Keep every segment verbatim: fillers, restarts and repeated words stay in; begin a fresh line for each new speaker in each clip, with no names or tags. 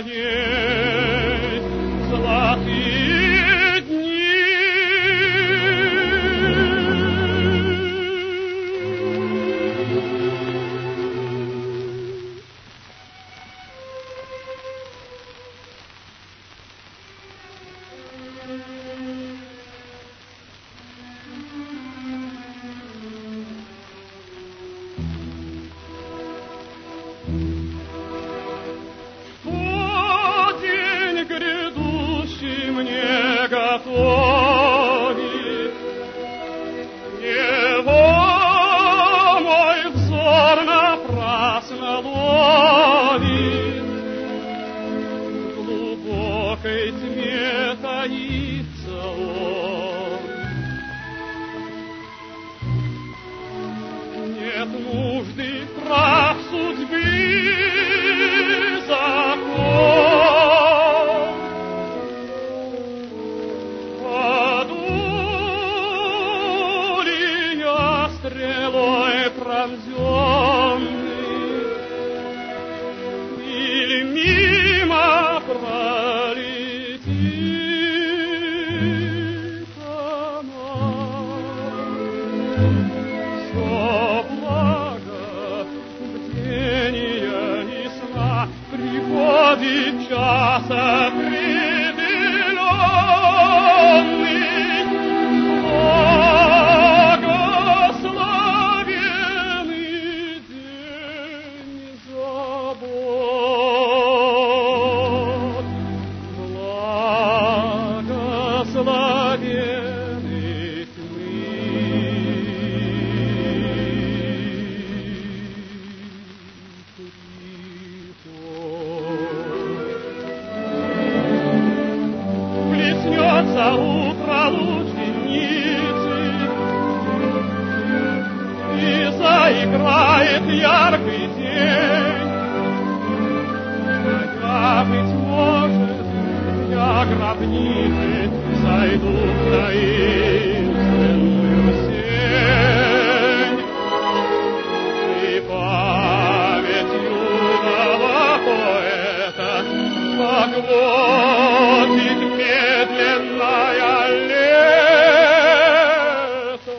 моей золотые дни. Мне готовит его мой взор напрасно ловит, в глубокой тьме таится он. Нет нужды в прах судьбы закон. Стрелой пронзенный или мимо пролетит она. Все благо бдения и сна приходит час определенный. Блеснется утро луч денницы, и заиграет яркий день. А я, быть может, я гробницы сойду в таинственную сень. И память юного поэта поглотит медленное лето.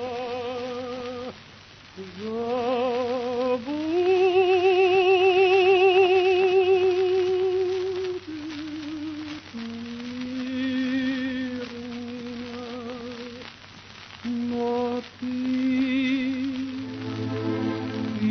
Забудет мир, но ты, ты,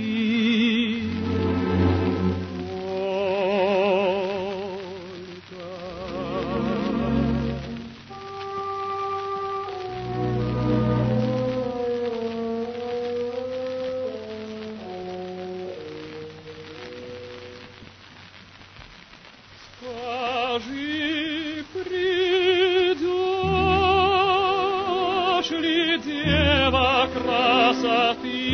скажи, придешь ли, дева красоты,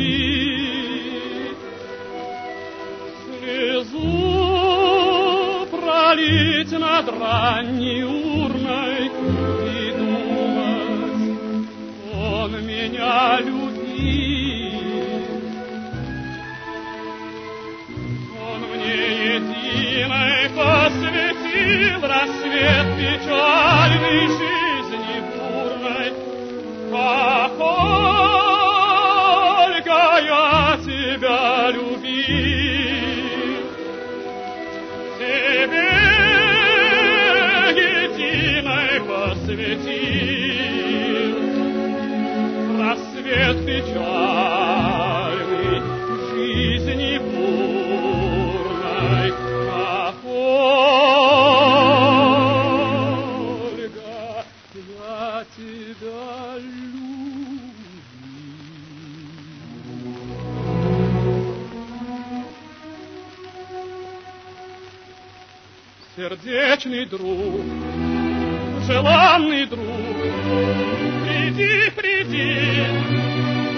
слезу пролить над ранней урной и думать, он меня любит. Он мне единой посвятил рассвет печальной жизни бурной. Ах, Ольга, я тебя любил, тебе единой посвятил рассвет печальной жизни бурной. Ах, Ольга, я тебя любил. Сердечный друг, желанный друг, приди, приди,